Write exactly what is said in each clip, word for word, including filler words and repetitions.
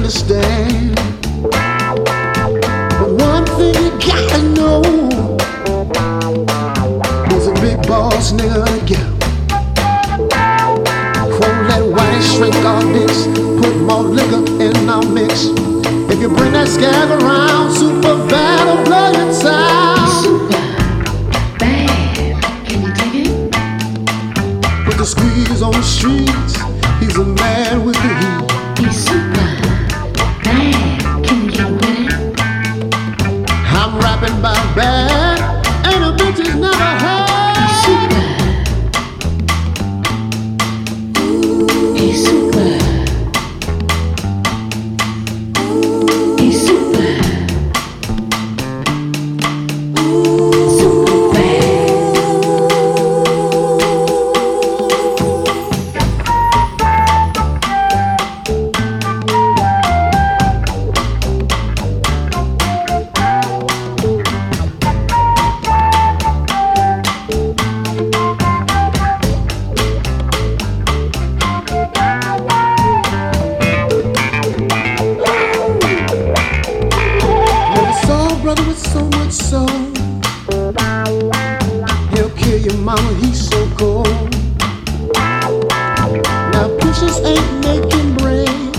understand. But one thing you gotta know, he's a big boss nigga again. Won't let white shrink our dicks, put more liquor in our mix. If you bring that scab around, super bad will blow your town. Super bad, can you dig it? Put the squeeze on the streets, he's a man with the heat. He's super bad, can you get with it? I'm rapping about bad, and a bitch has never had. He's super. He's super. He's super. Super bad. Never saw a brother with so much soul. He'll kill your mama, he's so cold. Now pushers ain't making bread.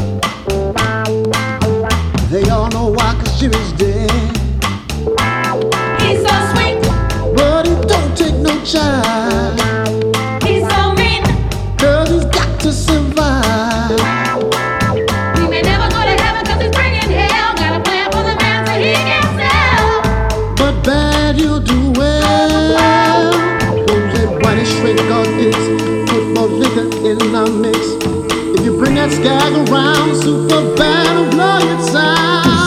They all know why, cause Jimmy's dead. He's so sweet, But he don't take no child, he's so mean. cause he's got to survive. He may never go to heaven cause he's bringing hell. Got a plan for the man so he can sell. But bad you'll do well. Hold that white straight on this, put more liquor in our mix. If you bring that skag around, super bad will blow your town.